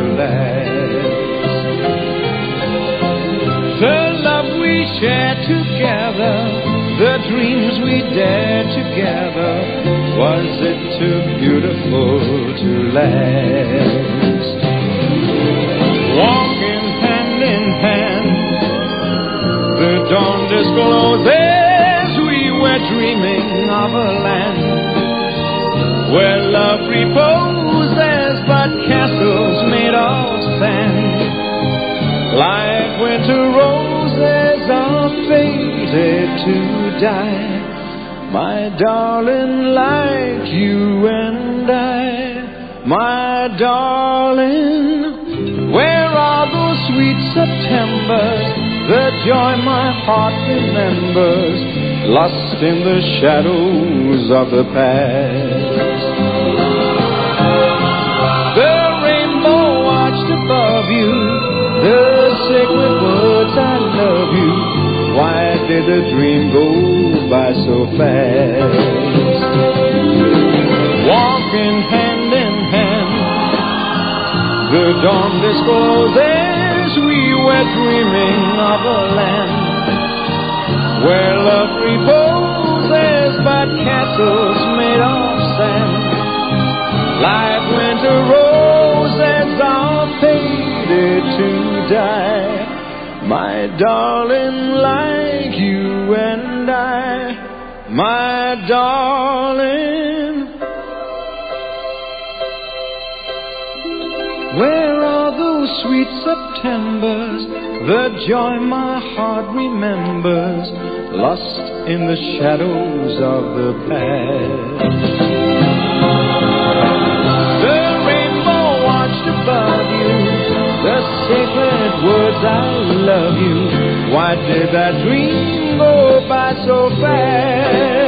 last. The love we shared together, the dreams we dared together, was it too beautiful to last? Walking hand in hand, the dawn discloses we were dreaming of a land where love reposes but castles made of sand. Like winter roses are fated to die, my darling, like you and I. My darling, where are those sweet Septembers, the joy my heart remembers, lost in the shadows of the past? The rainbow watched above you, the sacred words, I love you. Why did the dream go by so fast? Walking hand in hand, the dawn discloses we were dreaming of a land where love reposes but castles made of sand. Like winter roses are faded to die, my darling, like you and I. My darling, where are those sweet Septembers, the joy my heart remembers, lost in the shadows of the past? The rainbow watched above you, the sacred words, I love you. Why did that dream go by so fast?